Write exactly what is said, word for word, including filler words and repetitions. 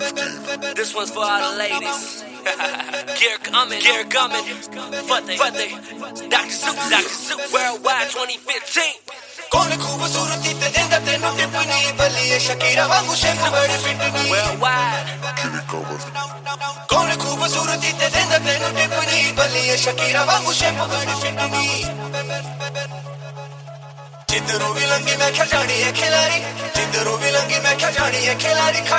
This one's for all the ladies. Gear coming, gear coming. Fateh, Fateh, doctor Seuss, doctor Seuss, worldwide twenty fifteen. कौन खूबसूरती ते देंदा तेनू टिप्पणी बलिए शकीरा वांगू शेप बड़ी फिटनी worldwide. कौन खूबसूरती ते देंदा तेनू टिप्पणी बलिए शकीरा वांगू शेप बड़ी फिटनी जिंदरू भी लंगी मैं क्या जानी है खिलाड़ी जिंदरू भी लंगी मैं क्या जानी है खिलाड़ी